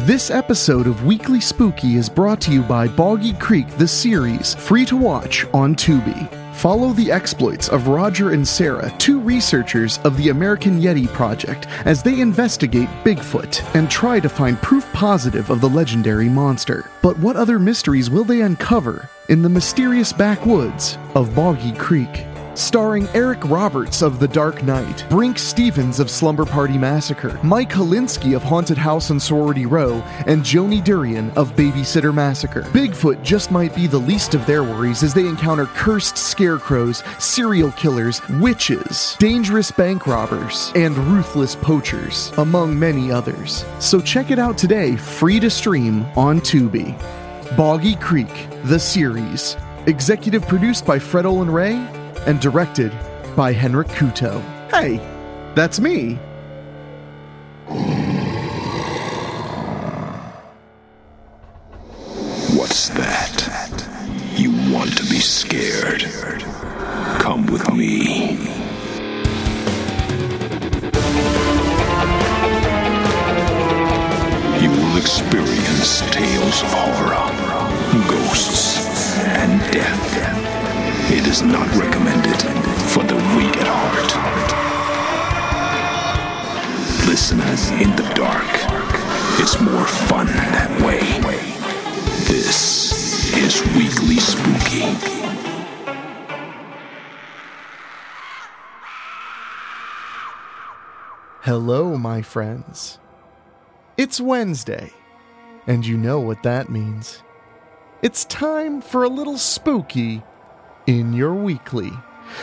This episode of Weekly Spooky is brought to you by Boggy Creek, the series, free to watch on Tubi. Follow the exploits of Roger and Sarah, two researchers of the American Yeti Project, as they investigate Bigfoot and try to find proof positive of the legendary monster. But what other mysteries will they uncover in the mysterious backwoods of Boggy Creek? Starring Eric Roberts of The Dark Knight, Brink Stevens of Slumber Party Massacre, Mike Holinsky of Haunted House on Sorority Row, and Joni Durian of Babysitter Massacre. Bigfoot just might be the least of their worries as they encounter cursed scarecrows, serial killers, witches, dangerous bank robbers, and ruthless poachers, among many others. So check it out today, free to stream on Tubi. Boggy Creek, the series. Executive produced by Fred Olen Ray and directed by Henrik Kuto. Hey, that's me. What's that? You want to be scared? Come with me. You will experience tales of horror, ghosts, and death. It is not recommended for the weak at heart. Listen in the dark. It's more fun that way. This is Weekly Spooky. Hello, my friends. It's Wednesday, and you know what that means. It's time for a little spooky in your weekly.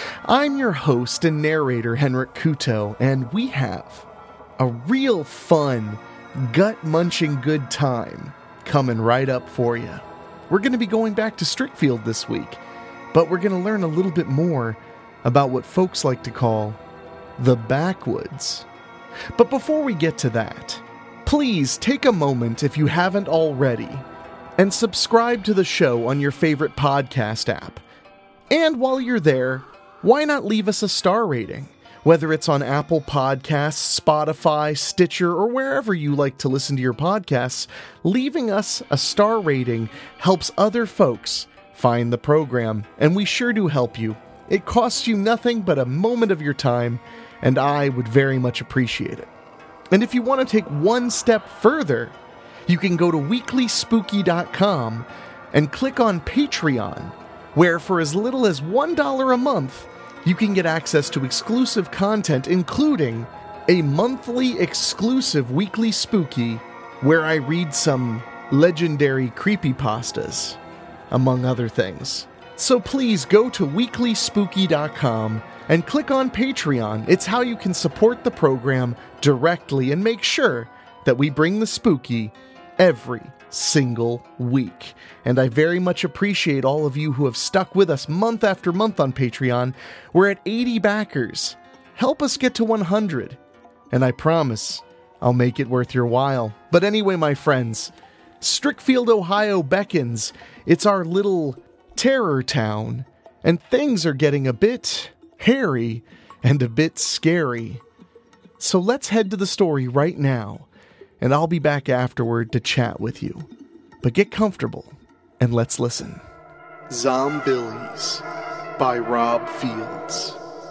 I'm your host and narrator, Henrik Kuto, and we have a real fun, gut-munching good time coming right up for you. We're going to be going back to Strickfield this week, but we're going to learn a little bit more about what folks like to call the backwoods. But before we get to that, please take a moment, if you haven't already, and subscribe to the show on your favorite podcast app. And while you're there, why not leave us a star rating? Whether it's on Apple Podcasts, Spotify, Stitcher, or wherever you like to listen to your podcasts, leaving us a star rating helps other folks find the program, and we sure do help you. It costs you nothing but a moment of your time, and I would very much appreciate it. And if you want to take one step further, you can go to weeklyspooky.com and click on Patreon, where for as little as $1 a month, you can get access to exclusive content, including a monthly exclusive Weekly Spooky, where I read some legendary creepypastas, among other things. So please go to weeklyspooky.com and click on Patreon. It's how you can support the program directly and make sure that we bring the spooky every single week. And I very much appreciate all of you who have stuck with us month after month on Patreon. We're at 80 backers. Help us get to 100, and I promise I'll make it worth your while. But anyway, my friends, Strickfield, Ohio beckons. It's our little terror town, and things are getting a bit hairy and a bit scary. So let's head to the story right now, and I'll be back afterward to chat with you. But get comfortable, and let's listen. Zombillies by Rob Fields.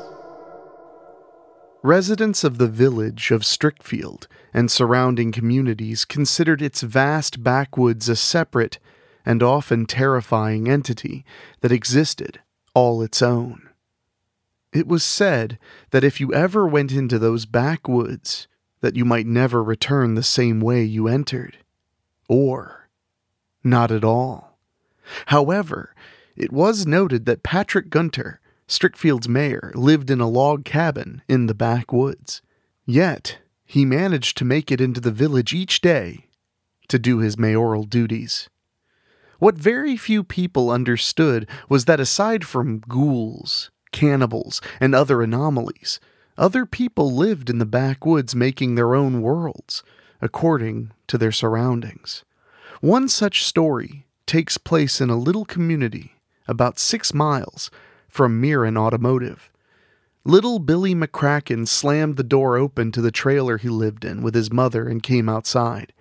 Residents of the village of Strickfield and surrounding communities considered its vast backwoods a separate and often terrifying entity that existed all its own. It was said that if you ever went into those backwoods, that you might never return the same way you entered. Or not at all. However, it was noted that Patrick Gunter, Strickfield's mayor, lived in a log cabin in the backwoods. Yet, he managed to make it into the village each day to do his mayoral duties. What very few people understood was that aside from ghouls, cannibals, and other anomalies, other people lived in the backwoods making their own worlds, according to their surroundings. One such story takes place in a little community about 6 miles from Mirren Automotive. Little Billy McCracken slammed the door open to the trailer he lived in with his mother and came outside.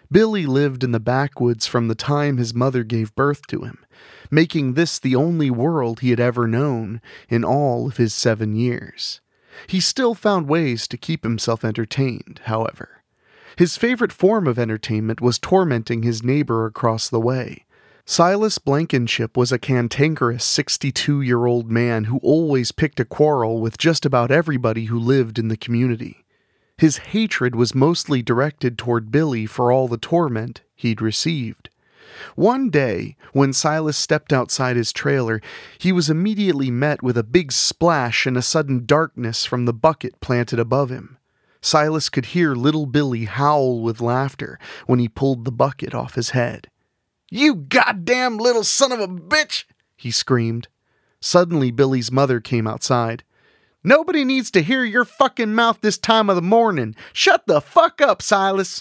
Billy lived in the backwoods from the time his mother gave birth to him, making this the only world he had ever known in all of his 7 years. He still found ways to keep himself entertained, however. His favorite form of entertainment was tormenting his neighbor across the way. Silas Blankenship was a cantankerous 62-year-old man who always picked a quarrel with just about everybody who lived in the community. His hatred was mostly directed toward Billy for all the torment he'd received. One day, when Silas stepped outside his trailer, he was immediately met with a big splash and a sudden darkness from the bucket planted above him. Silas could hear little Billy howl with laughter when he pulled the bucket off his head. "You goddamn little son of a bitch!" he screamed. Suddenly, Billy's mother came outside. "Nobody needs to hear your fucking mouth this time of the morning. Shut the fuck up, Silas."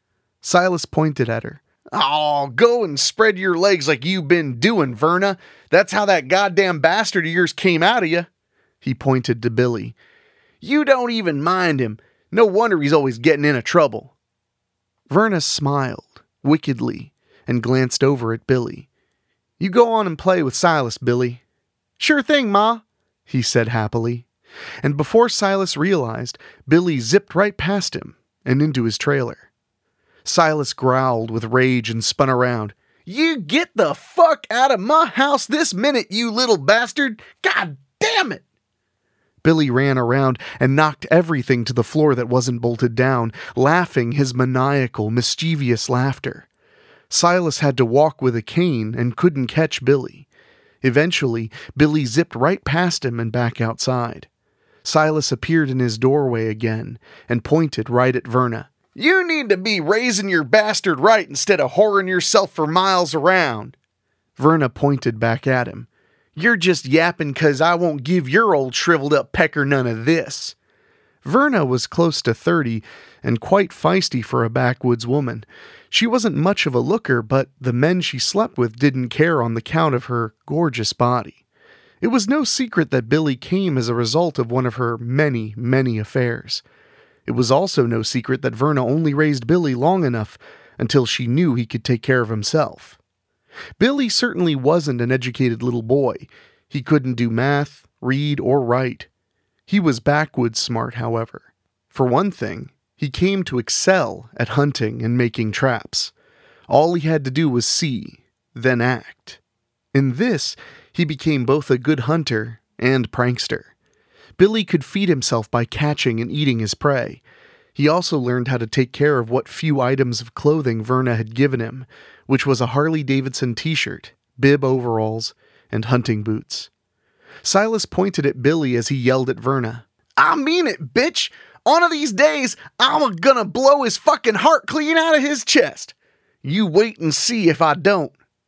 Silas pointed at her. "Oh, go and spread your legs like you've been doing, Verna. That's how that goddamn bastard of yours came out of you." He pointed to Billy. "You don't even mind him. No wonder he's always getting into trouble." Verna smiled, wickedly, and glanced over at Billy. "You go on and play with Silas, Billy." "Sure thing, Ma," he said happily. And before Silas realized, Billy zipped right past him and into his trailer. Silas growled with rage and spun around. "You get the fuck out of my house this minute, you little bastard! God damn it!" Billy ran around and knocked everything to the floor that wasn't bolted down, laughing his maniacal, mischievous laughter. Silas had to walk with a cane and couldn't catch Billy. Eventually, Billy zipped right past him and back outside. Silas appeared in his doorway again and pointed right at Verna. "You need to be raising your bastard right instead of whoring yourself for miles around." Verna pointed back at him. "You're just yapping 'cause I won't give your old shriveled up pecker none of this." Verna was close to 30 and quite feisty for a backwoods woman. She wasn't much of a looker, but the men she slept with didn't care on the count of her gorgeous body. It was no secret that Billy came as a result of one of her many, many affairs. It was also no secret that Verna only raised Billy long enough until she knew he could take care of himself. Billy certainly wasn't an educated little boy. He couldn't do math, read, or write. He was backwoods smart, however. For one thing, he came to excel at hunting and making traps. All he had to do was see, then act. In this, he became both a good hunter and prankster. Billy could feed himself by catching and eating his prey. He also learned how to take care of what few items of clothing Verna had given him, which was a Harley-Davidson t-shirt, bib overalls, and hunting boots. Silas pointed at Billy as he yelled at Verna. "I mean it, bitch! One of these days, I'm gonna blow his fucking heart clean out of his chest! You wait and see if I don't."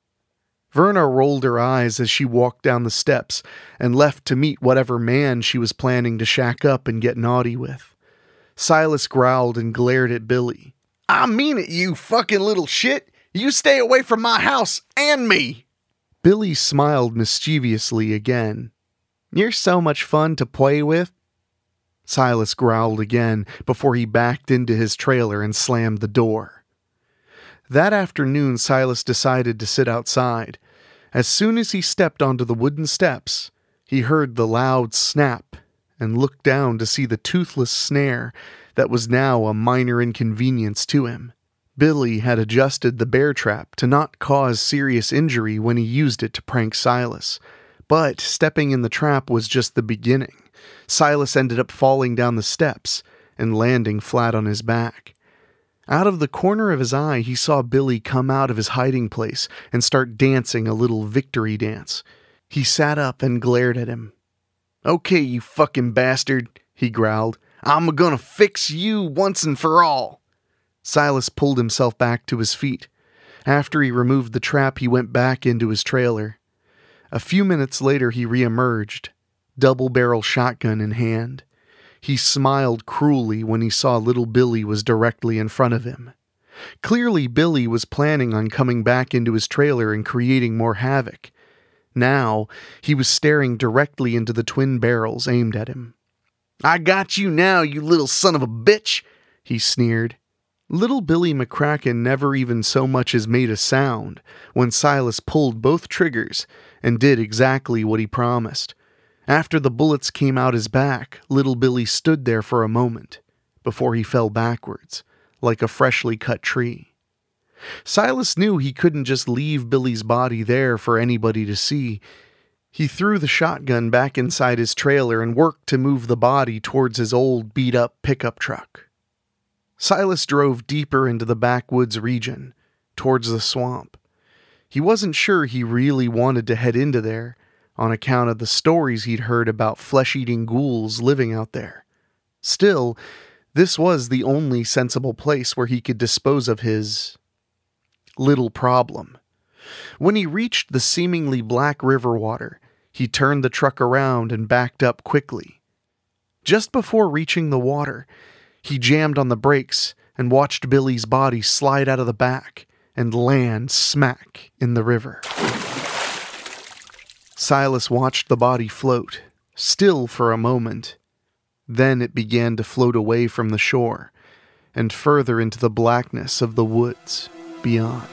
Verna rolled her eyes as she walked down the steps and left to meet whatever man she was planning to shack up and get naughty with. Silas growled and glared at Billy. "I mean it, you fucking little shit! You stay away from my house and me!" Billy smiled mischievously again. "You're so much fun to play with." Silas growled again before he backed into his trailer and slammed the door. That afternoon, Silas decided to sit outside. As soon as he stepped onto the wooden steps, he heard the loud snap and looked down to see the toothless snare that was now a minor inconvenience to him. Billy had adjusted the bear trap to not cause serious injury when he used it to prank Silas. But stepping in the trap was just the beginning. Silas ended up falling down the steps and landing flat on his back. Out of the corner of his eye, he saw Billy come out of his hiding place and start dancing a little victory dance. He sat up and glared at him. "Okay, you fucking bastard," he growled. "I'm gonna fix you once and for all." Silas pulled himself back to his feet. After he removed the trap, he went back into his trailer. A few minutes later, he reemerged, double-barrel shotgun in hand. He smiled cruelly when he saw little Billy was directly in front of him. Clearly, Billy was planning on coming back into his trailer and creating more havoc. Now, he was staring directly into the twin barrels aimed at him. "I got you now, you little son of a bitch," he sneered. Little Billy McCracken never even so much as made a sound when Silas pulled both triggers and did exactly what he promised. After the bullets came out his back, little Billy stood there for a moment before he fell backwards, like a freshly cut tree. Silas knew he couldn't just leave Billy's body there for anybody to see. He threw the shotgun back inside his trailer and worked to move the body towards his old beat-up pickup truck. Silas drove deeper into the backwoods region, towards the swamp. He wasn't sure he really wanted to head into there, on account of the stories he'd heard about flesh-eating ghouls living out there. Still, this was the only sensible place where he could dispose of his little problem. When he reached the seemingly black river water, he turned the truck around and backed up quickly. Just before reaching the water, he jammed on the brakes and watched Billy's body slide out of the back and land smack in the river. Silas watched the body float, still for a moment. Then it began to float away from the shore and further into the blackness of the woods beyond.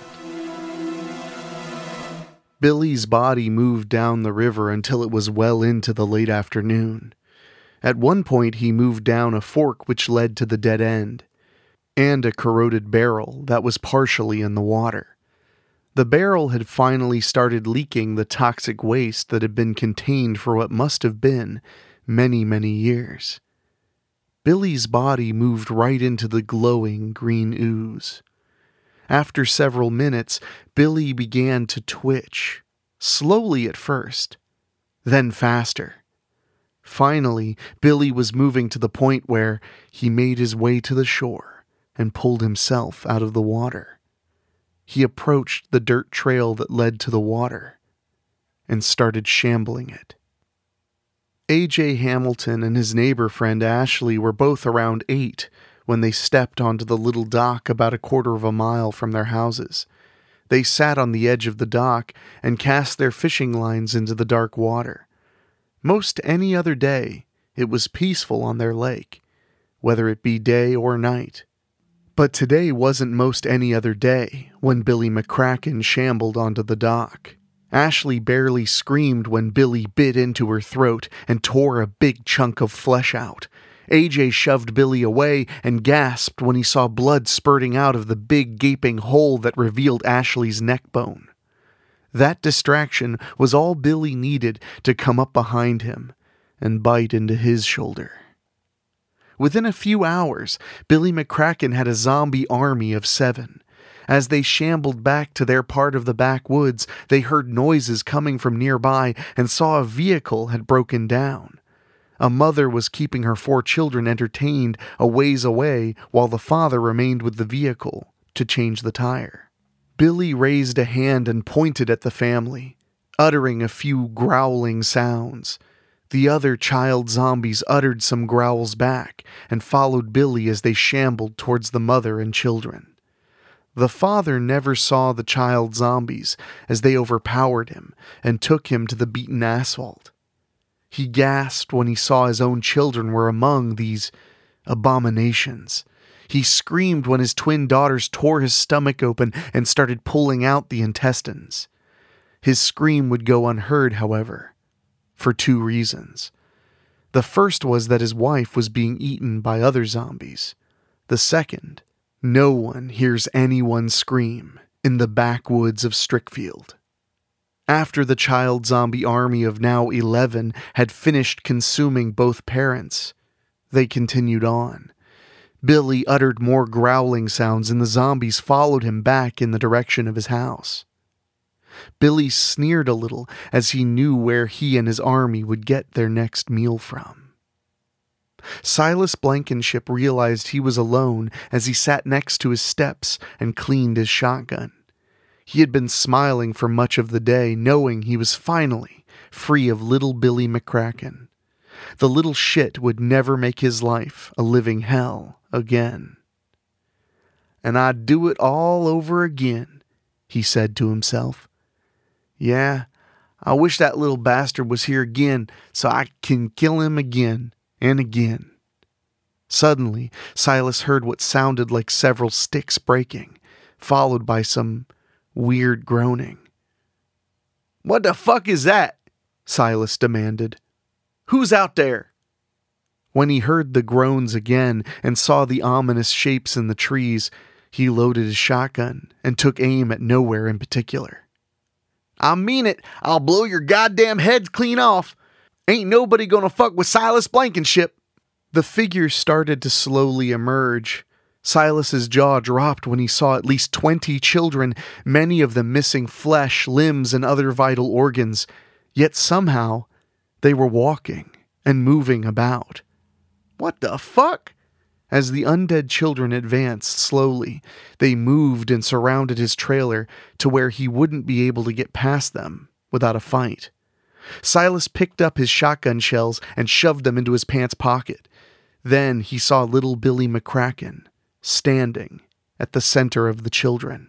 Billy's body moved down the river until it was well into the late afternoon. At one point he moved down a fork which led to the dead end, and a corroded barrel that was partially in the water. The barrel had finally started leaking the toxic waste that had been contained for what must have been many, many years. Billy's body moved right into the glowing green ooze. After several minutes, Billy began to twitch, slowly at first, then faster. Finally, Billy was moving to the point where he made his way to the shore and pulled himself out of the water. He approached the dirt trail that led to the water and started shambling it. A.J. Hamilton and his neighbor friend Ashley were both around 8 when they stepped onto the little dock about a quarter of a mile from their houses. They sat on the edge of the dock and cast their fishing lines into the dark water. Most any other day, it was peaceful on their lake, whether it be day or night. But today wasn't most any other day when Billy McCracken shambled onto the dock. Ashley barely screamed when Billy bit into her throat and tore a big chunk of flesh out. AJ shoved Billy away and gasped when he saw blood spurting out of the big gaping hole that revealed Ashley's neck bone. That distraction was all Billy needed to come up behind him and bite into his shoulder. Within a few hours, Billy McCracken had a zombie army of 7. As they shambled back to their part of the backwoods, they heard noises coming from nearby and saw a vehicle had broken down. A mother was keeping her 4 children entertained a ways away while the father remained with the vehicle to change the tire. Billy raised a hand and pointed at the family, uttering a few growling sounds. The other child zombies uttered some growls back and followed Billy as they shambled towards the mother and children. The father never saw the child zombies as they overpowered him and took him to the beaten asphalt. He gasped when he saw his own children were among these abominations. He screamed when his twin daughters tore his stomach open and started pulling out the intestines. His scream would go unheard, however, for 2 reasons. The first was that his wife was being eaten by other zombies. The second, no one hears anyone scream in the backwoods of Strickfield. After the child zombie army of now 11 had finished consuming both parents, they continued on. Billy uttered more growling sounds and the zombies followed him back in the direction of his house. Billy sneered a little as he knew where he and his army would get their next meal from. Silas Blankenship realized he was alone as he sat next to his steps and cleaned his shotgun. He had been smiling for much of the day, knowing he was finally free of little Billy McCracken. The little shit would never make his life a living hell again. "And I'd do it all over again," he said to himself. "Yeah, I wish that little bastard was here again so I can kill him again and again." Suddenly, Silas heard what sounded like several sticks breaking, followed by some weird groaning. "What the fuck is that?" Silas demanded. "Who's out there?" When he heard the groans again and saw the ominous shapes in the trees, he loaded his shotgun and took aim at nowhere in particular. "I mean it. I'll blow your goddamn heads clean off. Ain't nobody gonna fuck with Silas Blankenship." The figure started to slowly emerge. Silas's jaw dropped when he saw at least 20 children, many of them missing flesh, limbs, and other vital organs, yet somehow they were walking and moving about. What the fuck? As the undead children advanced slowly, they moved and surrounded his trailer to where he wouldn't be able to get past them without a fight. Silas picked up his shotgun shells and shoved them into his pants pocket. Then he saw little Billy McCracken standing at the center of the children.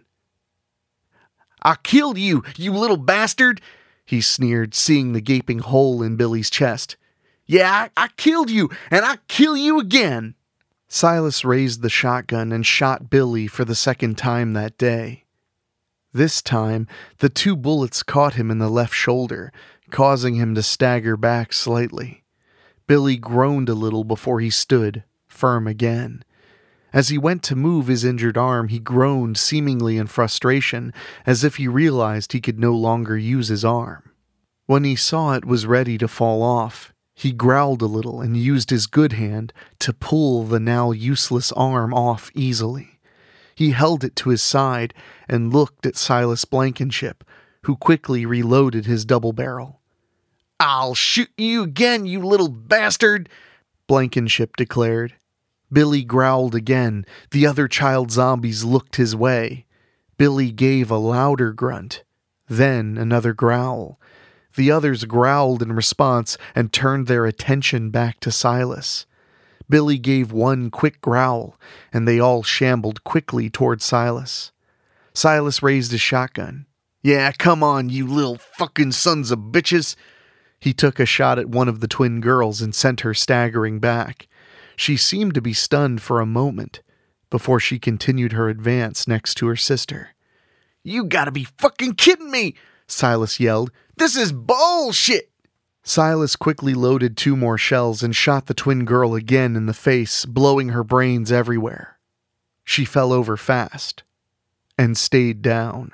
"I killed you, you little bastard!" he sneered, seeing the gaping hole in Billy's chest. "Yeah, I killed you, and I kill you again!" Silas raised the shotgun and shot Billy for the second time that day. This time, the 2 bullets caught him in the left shoulder, causing him to stagger back slightly. Billy groaned a little before he stood firm again. As he went to move his injured arm, he groaned seemingly in frustration, as if he realized he could no longer use his arm. When he saw it was ready to fall off, he growled a little and used his good hand to pull the now useless arm off easily. He held it to his side and looked at Silas Blankenship, who quickly reloaded his double barrel. "I'll shoot you again, you little bastard," Blankenship declared. Billy growled again. The other child zombies looked his way. Billy gave a louder grunt, then another growl. The others growled in response and turned their attention back to Silas. Billy gave one quick growl, and they all shambled quickly toward Silas. Silas raised his shotgun. "Yeah, come on, you little fucking sons of bitches." He took a shot at one of the twin girls and sent her staggering back. She seemed to be stunned for a moment before she continued her advance next to her sister. "You gotta be fucking kidding me!" Silas yelled. "This is bullshit!" Silas quickly loaded 2 more shells and shot the twin girl again in the face, blowing her brains everywhere. She fell over fast and stayed down.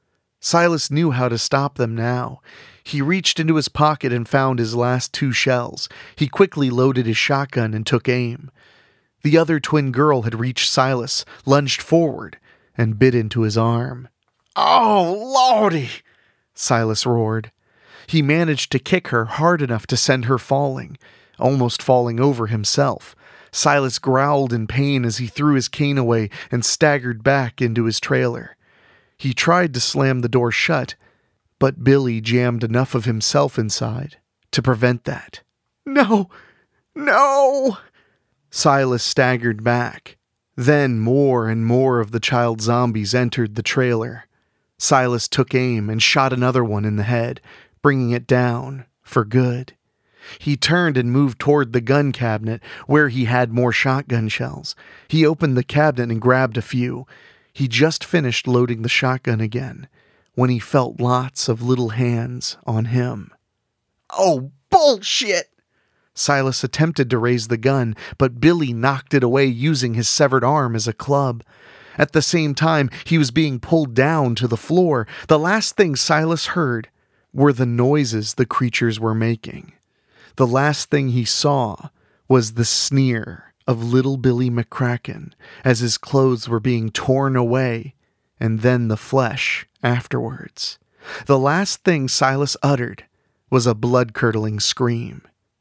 Silas knew how to stop them now. He reached into his pocket and found his last 2 shells. He quickly loaded his shotgun and took aim. The other twin girl had reached Silas, lunged forward, and bit into his arm. "Oh, Lordy!" Silas roared. He managed to kick her hard enough to send her falling, almost falling over himself. Silas growled in pain as he threw his cane away and staggered back into his trailer. He tried to slam the door shut, but Billy jammed enough of himself inside to prevent that. "No! No!" Silas staggered back. Then more and more of the child zombies entered the trailer. Silas took aim and shot another one in the head, bringing it down for good. He turned and moved toward the gun cabinet where he had more shotgun shells. He opened the cabinet and grabbed a few. He just finished loading the shotgun again when he felt lots of little hands on him. "Oh, bullshit!" Silas attempted to raise the gun, but Billy knocked it away using his severed arm as a club. At the same time, he was being pulled down to the floor. The last thing Silas heard were the noises the creatures were making. The last thing he saw was the sneer of little Billy McCracken as his clothes were being torn away, and then the flesh afterwards. The last thing Silas uttered was a blood-curdling scream.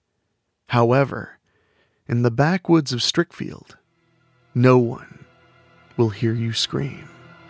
However, in the backwoods of Strickfield, no one will hear you scream.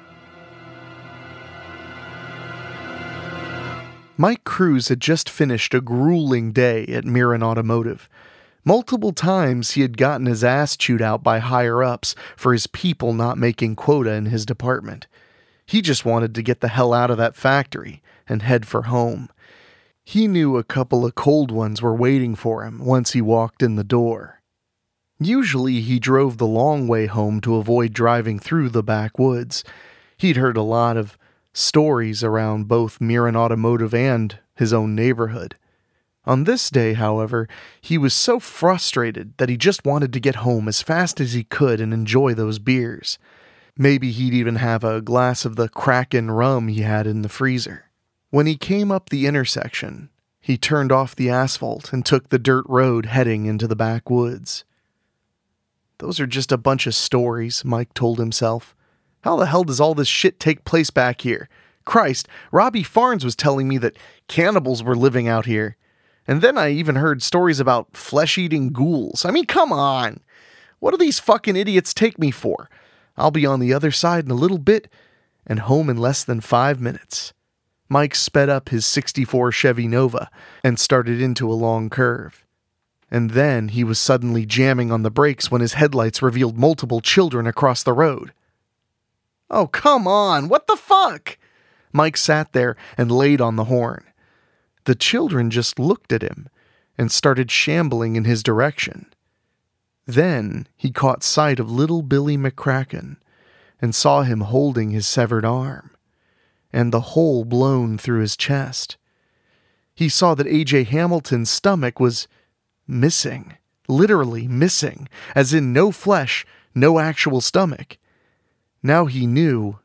Mike Cruz had just finished a grueling day at Mirren Automotive. Multiple times he had gotten his ass chewed out by higher-ups for his people not making quota in his department. He just wanted to get the hell out of that factory and head for home. He knew a couple of cold ones were waiting for him once he walked in the door. Usually he drove the long way home to avoid driving through the backwoods. He'd heard a lot of stories around both Mirren Automotive and his own neighborhood. On this day, however, he was so frustrated that he just wanted to get home as fast as he could and enjoy those beers. Maybe he'd even have a glass of the Kraken rum he had in the freezer. When he came up the intersection, he turned off the asphalt and took the dirt road heading into the backwoods. Those are just a bunch of stories, Mike told himself. How the hell does all this shit take place back here? Christ, Robbie Farnes was telling me that cannibals were living out here. And then I even heard stories about flesh-eating ghouls. I mean, come on. What do these fucking idiots take me for? I'll be on the other side in a little bit and home in less than 5 minutes. Mike sped up his '64 Chevy Nova and started into a long curve. And then he was suddenly jamming on the brakes when his headlights revealed multiple children across the road. Oh, come on. What the fuck? Mike sat there and laid on the horn. The children just looked at him and started shambling in his direction. Then he caught sight of little Billy McCracken and saw him holding his severed arm and the hole blown through his chest. He saw that A.J. Hamilton's stomach was missing, literally missing, as in no flesh, no actual stomach. Now he knew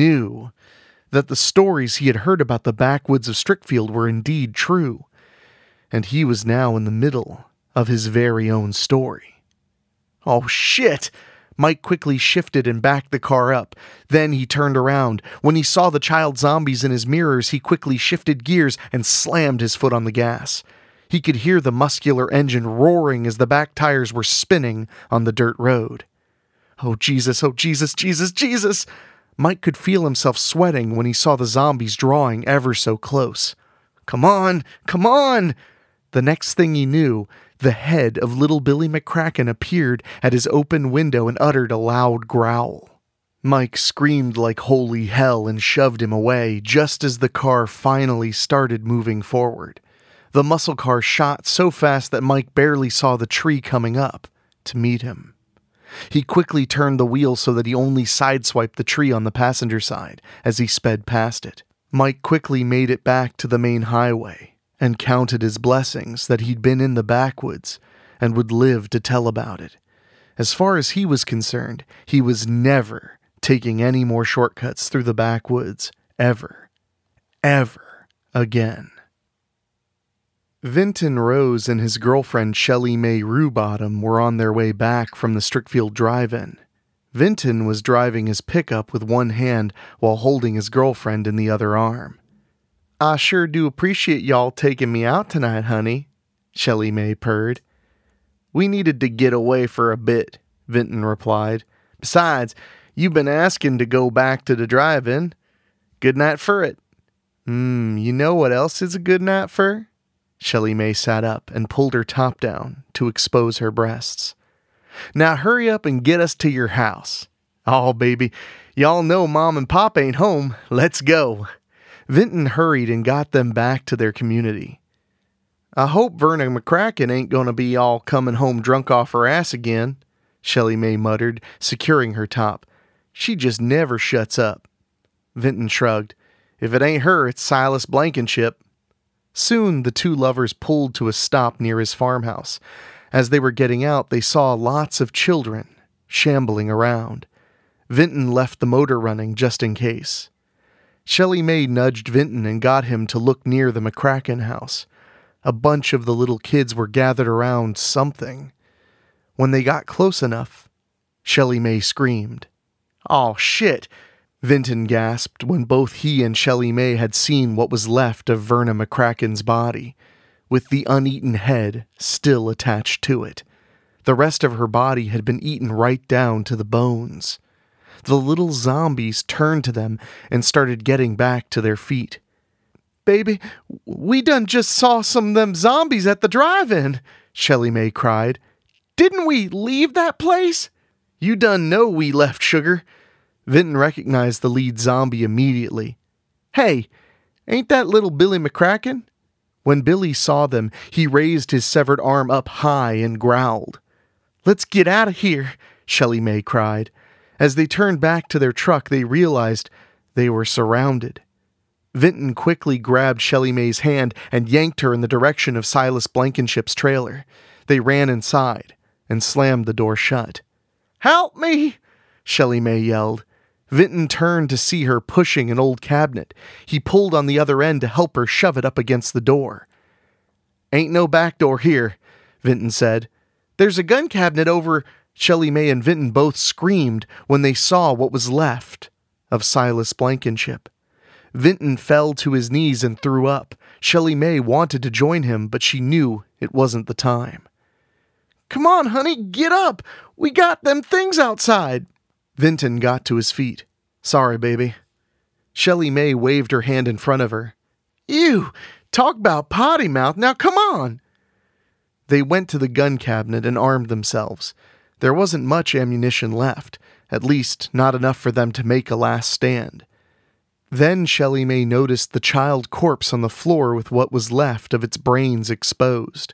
that the stories he had heard about the backwoods of Strickfield were indeed true, and he was now in the middle of his very own story. Oh shit! Mike quickly shifted and backed the car up. Then he turned around. When he saw the child zombies in his mirrors, he quickly shifted gears and slammed his foot on the gas. He could hear the muscular engine roaring as the back tires were spinning on the dirt road. Oh Jesus, Jesus, Jesus! Mike could feel himself sweating when he saw the zombies drawing ever so close. Come on! Come on! The next thing he knew, the head of little Billy McCracken appeared at his open window and uttered a loud growl. Mike screamed like holy hell and shoved him away just as the car finally started moving forward. The muscle car shot so fast that Mike barely saw the tree coming up to meet him. He quickly turned the wheel so that he only sideswiped the tree on the passenger side as he sped past it. Mike quickly made it back to the main highway and counted his blessings that he'd been in the backwoods and would live to tell about it. As far as he was concerned, he was never taking any more shortcuts through the backwoods, ever again. Vinton Rose and his girlfriend Shelley Mae Rubottom were on their way back from the Strickfield drive-in. Vinton was driving his pickup with one hand while holding his girlfriend in the other arm. "I sure do appreciate y'all taking me out tonight, honey," Shelley Mae purred. "We needed to get away for a bit," Vinton replied. "Besides, you've been asking to go back to the drive-in. Good night for it." You know what else is a good night for?" Shelley Mae sat up and pulled her top down to expose her breasts. "Now hurry up and get us to your house." "Oh, baby, y'all know Mom and Pop ain't home. Let's go." Vinton hurried and got them back to their community. "I hope Verna McCracken ain't gonna be all coming home drunk off her ass again," Shelley Mae muttered, securing her top. "She just never shuts up." Vinton shrugged. "If it ain't her, it's Silas Blankenship." Soon the two lovers pulled to a stop near his farmhouse. As they were getting out, they saw lots of children shambling around. Vinton left the motor running just in case. Shelley Mae nudged Vinton and got him to look near the McCracken house. A bunch of the little kids were gathered around something. When they got close enough, Shelley Mae screamed. "Oh, shit!" Vinton gasped when both he and Shelley Mae had seen what was left of Verna McCracken's body, with the uneaten head still attached to it. The rest of her body had been eaten right down to the bones. The little zombies turned to them and started getting back to their feet. "Baby, we done just saw some of them zombies at the drive-in," Shelley Mae cried. "Didn't we leave that place?" "You done know we left, sugar." Vinton recognized the lead zombie immediately. "Hey, ain't that little Billy McCracken?" When Billy saw them, he raised his severed arm up high and growled. "Let's get out of here," Shelly May cried. As they turned back to their truck, they realized they were surrounded. Vinton quickly grabbed Shelly May's hand and yanked her in the direction of Silas Blankenship's trailer. They ran inside and slammed the door shut. "Help me!" Shelly May yelled. Vinton turned to see her pushing an old cabinet. He pulled on the other end to help her shove it up against the door. "Ain't no back door here," Vinton said. "There's a gun cabinet over..." Shelly May and Vinton both screamed when they saw what was left of Silas Blankenship. Vinton fell to his knees and threw up. Shelly May wanted to join him, but she knew it wasn't the time. "Come on, honey, get up! We got them things outside!" Vinton got to his feet. "Sorry, baby." Shelly May waved her hand in front of her. "Ew! Talk about potty mouth, now come on!" They went to the gun cabinet and armed themselves. There wasn't much ammunition left, at least not enough for them to make a last stand. Then Shelly May noticed the child corpse on the floor with what was left of its brains exposed.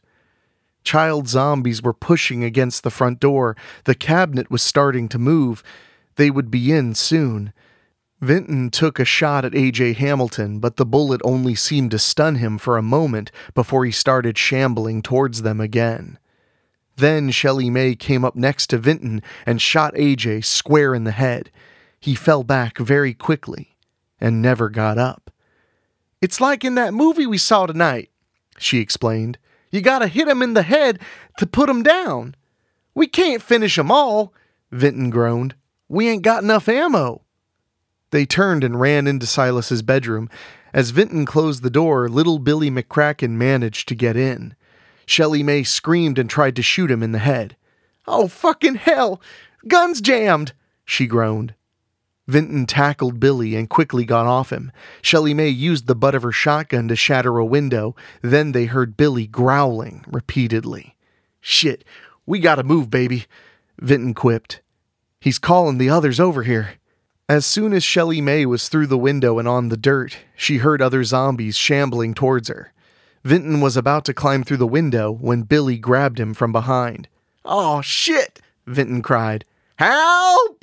Child zombies were pushing against the front door. The cabinet was starting to move. They would be in soon. Vinton took a shot at A.J. Hamilton, but the bullet only seemed to stun him for a moment before he started shambling towards them again. Then Shelly May came up next to Vinton and shot A.J. square in the head. He fell back very quickly and never got up. "It's like in that movie we saw tonight," she explained. "You gotta hit him in the head to put him down." "We can't finish 'em all," Vinton groaned. "We ain't got enough ammo." They turned and ran into Silas's bedroom. As Vinton closed the door, little Billy McCracken managed to get in. Shelly May screamed and tried to shoot him in the head. "Oh, fucking hell! Gun's jammed!" she groaned. Vinton tackled Billy and quickly got off him. Shelly May used the butt of her shotgun to shatter a window. Then they heard Billy growling repeatedly. "Shit, we gotta move, baby," Vinton quipped. "He's calling the others over here." As soon as Shelly May was through the window and on the dirt, she heard other zombies shambling towards her. Vinton was about to climb through the window when Billy grabbed him from behind. "Oh, shit!" Vinton cried. "Help!"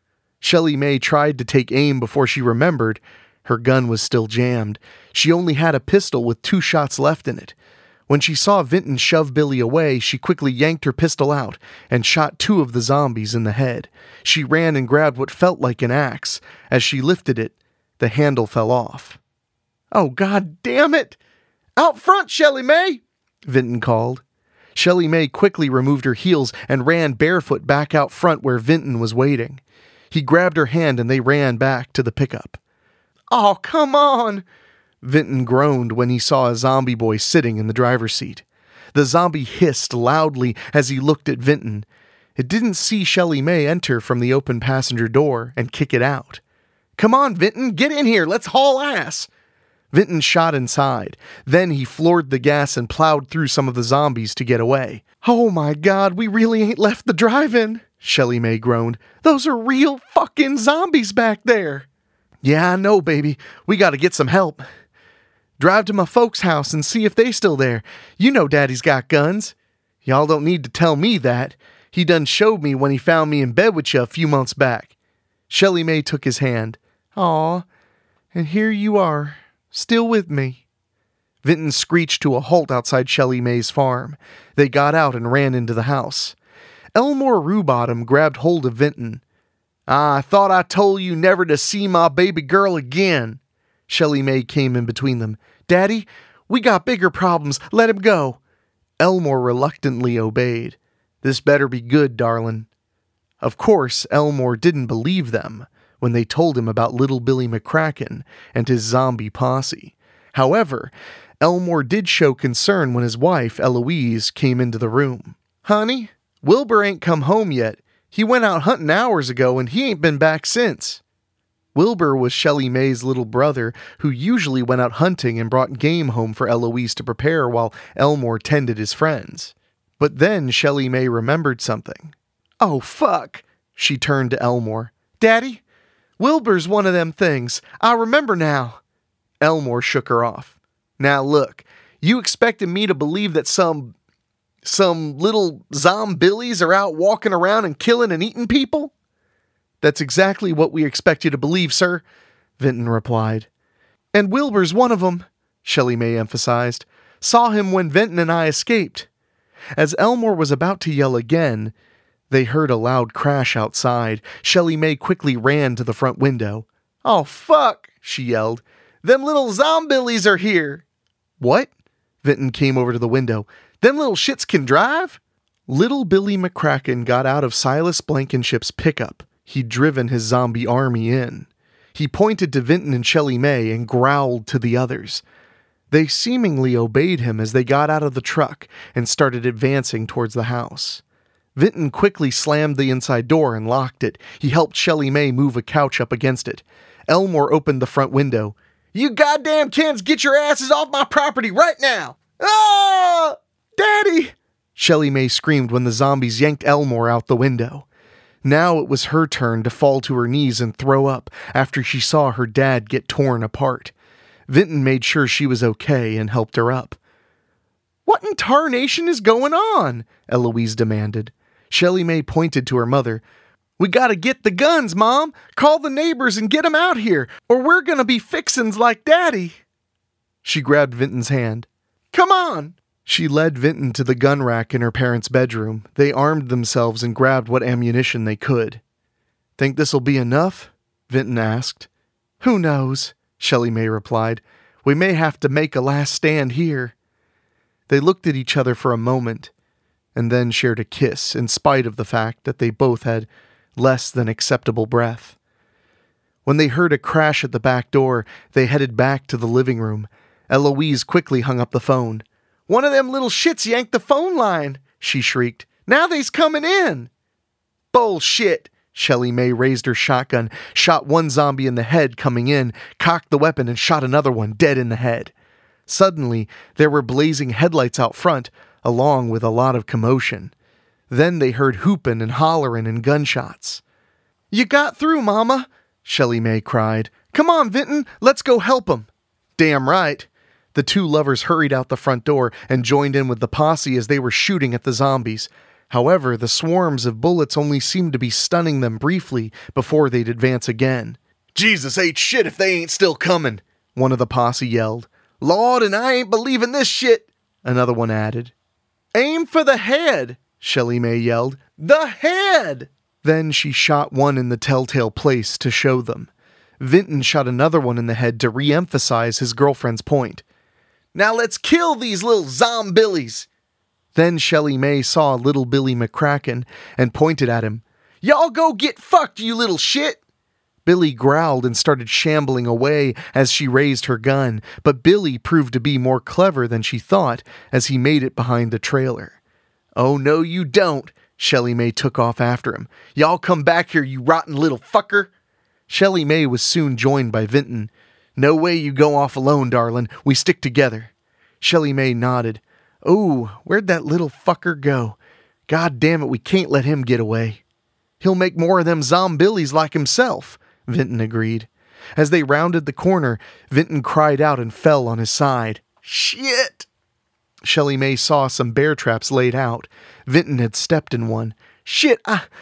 Shelly May tried to take aim before she remembered her gun was still jammed. She only had a pistol with 2 shots left in it. When she saw Vinton shove Billy away, she quickly yanked her pistol out and shot 2 of the zombies in the head. She ran and grabbed what felt like an axe. As she lifted it, the handle fell off. "Oh, God damn it! Out front, Shelly May!" Vinton called. Shelly May quickly removed her heels and ran barefoot back out front where Vinton was waiting. He grabbed her hand and they ran back to the pickup. "Oh, come on!" Vinton groaned when he saw a zombie boy sitting in the driver's seat. The zombie hissed loudly as he looked at Vinton. It didn't see Shelly May enter from the open passenger door and kick it out. "Come on, Vinton, get in here, let's haul ass!" Vinton shot inside. Then he floored the gas and plowed through some of the zombies to get away. "Oh my God, we really ain't left the drive-in," Shelly May groaned. "Those are real fucking zombies back there." "Yeah, I know, baby. We gotta get some help. Drive to my folks' house and see if they still there. You know Daddy's got guns. Y'all don't need to tell me that. He done showed me when he found me in bed with you a few months back." Shelly May took his hand. "Aw, and here you are, still with me." Vinton screeched to a halt outside Shelly May's farm. They got out and ran into the house. Elmore Rubottom grabbed hold of Vinton. "I thought I told you never to see my baby girl again." Shelly May came in between them. "Daddy, we got bigger problems. Let him go." Elmore reluctantly obeyed. "This better be good, darlin'." Of course, Elmore didn't believe them when they told him about little Billy McCracken and his zombie posse. However, Elmore did show concern when his wife, Eloise, came into the room. "Honey, Wilbur ain't come home yet. He went out hunting hours ago and he ain't been back since." Wilbur was Shelly May's little brother who usually went out hunting and brought game home for Eloise to prepare while Elmore tended his friends. But then Shelly May remembered something. "Oh, fuck." She turned to Elmore. "Daddy, Wilbur's one of them things. I remember now." Elmore shook her off. "Now look, you expected me to believe that some Some little zombillies are out walking around and killing and eating people? That's exactly what we expect you to believe, sir, Vinton replied. And Wilbur's one of them, Shelley May emphasized. Saw him when Vinton and I escaped. As Elmore was about to yell again, they heard a loud crash outside. Shelley May quickly ran to the front window. Oh, fuck, she yelled. Them little zombillies are here. What? Vinton came over to the window. Them little shits can drive? Little Billy McCracken got out of Silas Blankenship's pickup. He'd driven his zombie army in. He pointed to Vinton and Shelley May and growled to the others. They seemingly obeyed him as they got out of the truck and started advancing towards the house. Vinton quickly slammed the inside door and locked it. He helped Shelley May move a couch up against it. Elmore opened the front window. You goddamn kids, get your asses off my property right now! Ah! Daddy! Shelley May screamed when the zombies yanked Elmore out the window. Now it was her turn to fall to her knees and throw up after she saw her dad get torn apart. Vinton made sure she was okay and helped her up. What in tarnation is going on? Eloise demanded. Shelley May pointed to her mother. We gotta get the guns, Mom! Call the neighbors and get them out here, or we're gonna be fixins like Daddy! She grabbed Vinton's hand. Come on! She led Vinton to the gun rack in her parents' bedroom. They armed themselves and grabbed what ammunition they could. Think this'll be enough? Vinton asked. Who knows? Shelley May replied. We may have to make a last stand here. They looked at each other for a moment, and then shared a kiss, in spite of the fact that they both had less than acceptable breath. When they heard a crash at the back door, they headed back to the living room. Eloise quickly hung up the phone. One of them little shits yanked the phone line, she shrieked. Now they's coming in. Bullshit. Shelley May raised her shotgun, shot one zombie in the head coming in, cocked the weapon and shot another one dead in the head. Suddenly, there were blazing headlights out front, along with a lot of commotion. Then they heard hooping and hollering and gunshots. You got through, Mama, Shelley May cried. Come on, Vinton, let's go help 'em. Damn right. The two lovers hurried out the front door and joined in with the posse as they were shooting at the zombies. However, the swarms of bullets only seemed to be stunning them briefly before they'd advance again. Jesus ain't shit if they ain't still coming, one of the posse yelled. Lord, and I ain't believing this shit, another one added. Aim for the head, Shelley May yelled. The head! Then she shot one in the telltale place to show them. Vinton shot another one in the head to re-emphasize his girlfriend's point. Now let's kill these little zombillies! Then Shelley May saw little Billy McCracken and pointed at him. Y'all go get fucked, you little shit! Billy growled and started shambling away as she raised her gun, but Billy proved to be more clever than she thought as he made it behind the trailer. Oh, no you don't, Shelley May took off after him. Y'all come back here, you rotten little fucker! Shelley May was soon joined by Vinton. No way you go off alone, darling. We stick together. Shelley May nodded. Oh, where'd that little fucker go? God damn it, we can't let him get away. He'll make more of them zombillies like himself, Vinton agreed. As they rounded the corner, Vinton cried out and fell on his side. Shit! Shelley May saw some bear traps laid out. Vinton had stepped in one. Shit,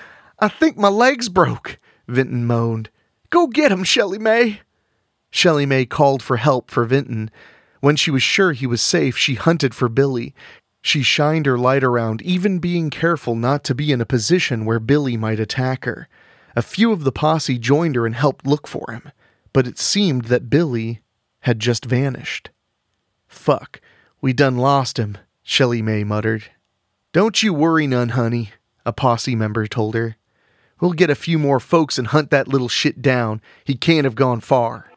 I think my leg's broke, Vinton moaned. Go get him, Shelley May. Shelley May called for help for Vinton. When she was sure he was safe, she hunted for Billy. She shined her light around, even being careful not to be in a position where Billy might attack her. A few of the posse joined her and helped look for him, but it seemed that Billy had just vanished. Fuck, we done lost him, Shelley May muttered. Don't you worry none, honey, a posse member told her. We'll get a few more folks and hunt that little shit down. He can't have gone far.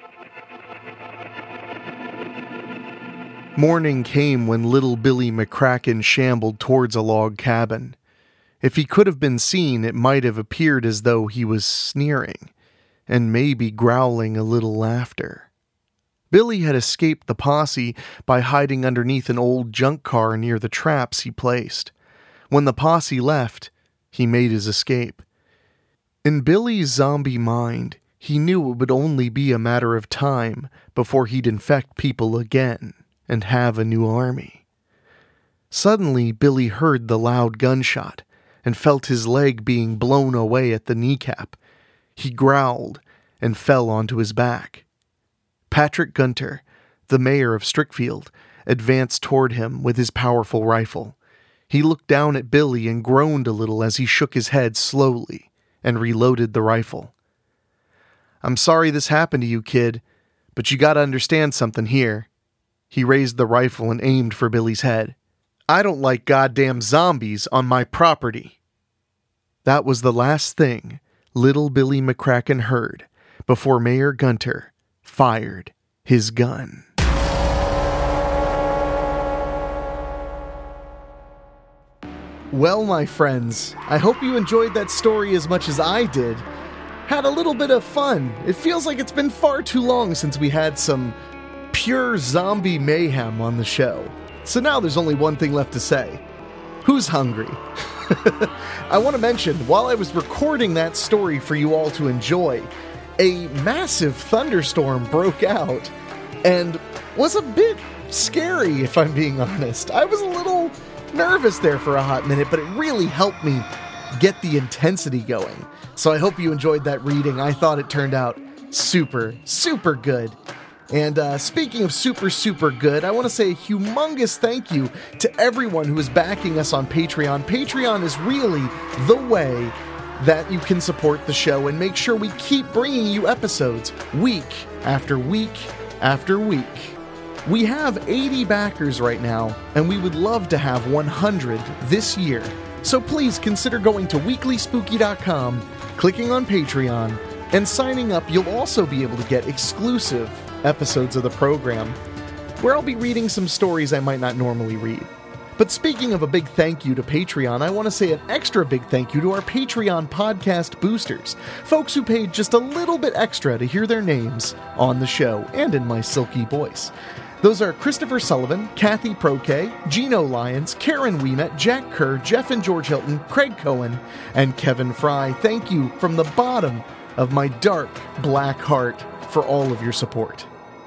Morning came when little Billy McCracken shambled towards a log cabin. If he could have been seen, it might have appeared as though he was sneering, and maybe growling a little laughter. Billy had escaped the posse by hiding underneath an old junk car near the traps he placed. When the posse left, he made his escape. In Billy's zombie mind, he knew it would only be a matter of time before he'd infect people again and have a new army. Suddenly, Billy heard the loud gunshot and felt his leg being blown away at the kneecap. He growled and fell onto his back. Patrick Gunter, the mayor of Strickfield, advanced toward him with his powerful rifle. He looked down at Billy and groaned a little as he shook his head slowly and reloaded the rifle. "I'm sorry this happened to you, kid, but you gotta understand something here." He raised the rifle and aimed for Billy's head. "I don't like goddamn zombies on my property." That was the last thing little Billy McCracken heard before Mayor Gunter fired his gun. Well, my friends, I hope you enjoyed that story as much as I did. Had a little bit of fun. It feels like it's been far too long since we had some pure zombie mayhem on the show. So now there's only one thing left to say. Who's hungry? I want to mention, while I was recording that story for you all to enjoy, a massive thunderstorm broke out and was a bit scary, if I'm being honest. I was a little nervous there for a hot minute, but it really helped me get the intensity going. So I hope you enjoyed that reading. I thought it turned out super, super good. And speaking of super, super good, I want to say a humongous thank you to everyone who is backing us on Patreon. Patreon is really the way that you can support the show and make sure we keep bringing you episodes week after week after week. We have 80 backers right now, and we would love to have 100 this year. So please consider going to weeklyspooky.com, clicking on Patreon, and signing up. You'll also be able to get exclusive episodes of the program, where I'll be reading some stories I might not normally read. But speaking of a big thank you to Patreon, I want to say an extra big thank you to our Patreon podcast boosters, folks who paid just a little bit extra to hear their names on the show and in my silky voice. Those are Christopher Sullivan, Kathy Proke, Gino Lyons, Karen Wiemet, Jack Kerr, Jeff and George Hilton, Craig Cohen, and Kevin Fry. Thank you from the bottom of my dark black heart for all of your support.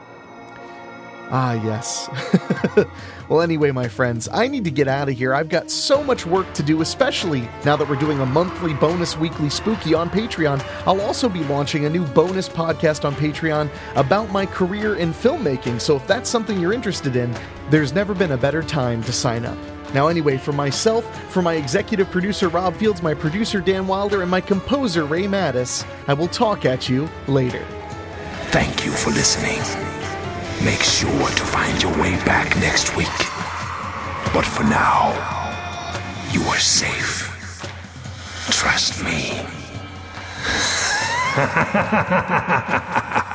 Ah, yes. Well, anyway, my friends, I need to get out of here. I've got so much work to do, especially now that we're doing a monthly bonus weekly spooky on Patreon. I'll also be launching a new bonus podcast on Patreon about my career in filmmaking, so if that's something you're interested in, there's never been a better time to sign up. Now anyway, for myself, for my executive producer Rob Fields, my producer Dan Wilder, and my composer Ray Mattis, I will talk at you later. Thank you for listening. Make sure to find your way back next week. But for now, you are safe. Trust me.